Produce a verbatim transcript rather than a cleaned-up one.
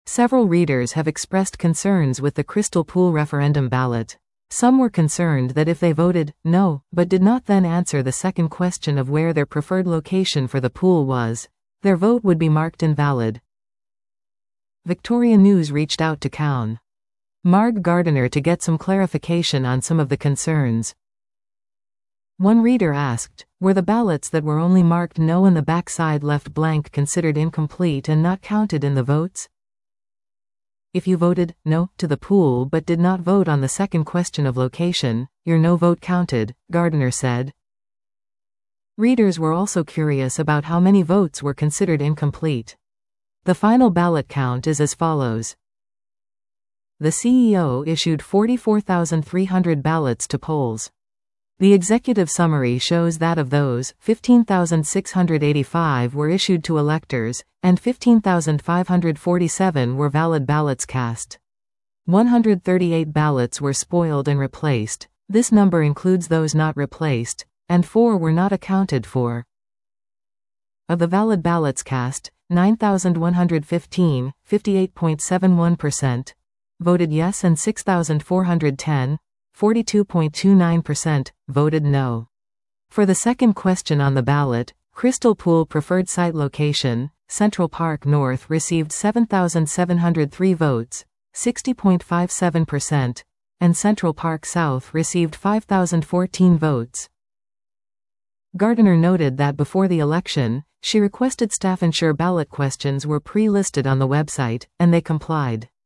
Several readers have expressed concerns with the Crystal Pool referendum ballot. Some were concerned that if they voted no, but did not then answer the second question of where their preferred location for the pool was, their vote would be marked invalid. Victoria News reached out to Cown Marg Gardiner to get some clarification on some of the concerns. One reader asked, were the ballots that were only marked no and the backside left blank considered incomplete and not counted in the votes? If you voted no to the pool but did not vote on the second question of location, your no vote counted, Gardiner said. Readers were also curious about how many votes were considered incomplete. The final ballot count is as follows. The C E O issued forty-four thousand three hundred ballots to polls. The executive summary shows that of those, fifteen thousand six hundred eighty-five were issued to electors, and fifteen thousand five hundred forty-seven were valid ballots cast. one hundred thirty-eight ballots were spoiled and replaced, this number includes those not replaced, and four were not accounted for. Of the valid ballots cast, nine thousand one hundred fifteen, fifty-eight point seven one percent, voted yes and six thousand four hundred ten, forty-two point two nine percent, voted no. For the second question on the ballot, Crystal Pool preferred site location, Central Park North received seven thousand seven hundred three votes, sixty point five seven percent, and Central Park South received five thousand fourteen votes. Gardiner noted that before the election, she requested staff ensure ballot questions were pre-listed on the website, and they complied.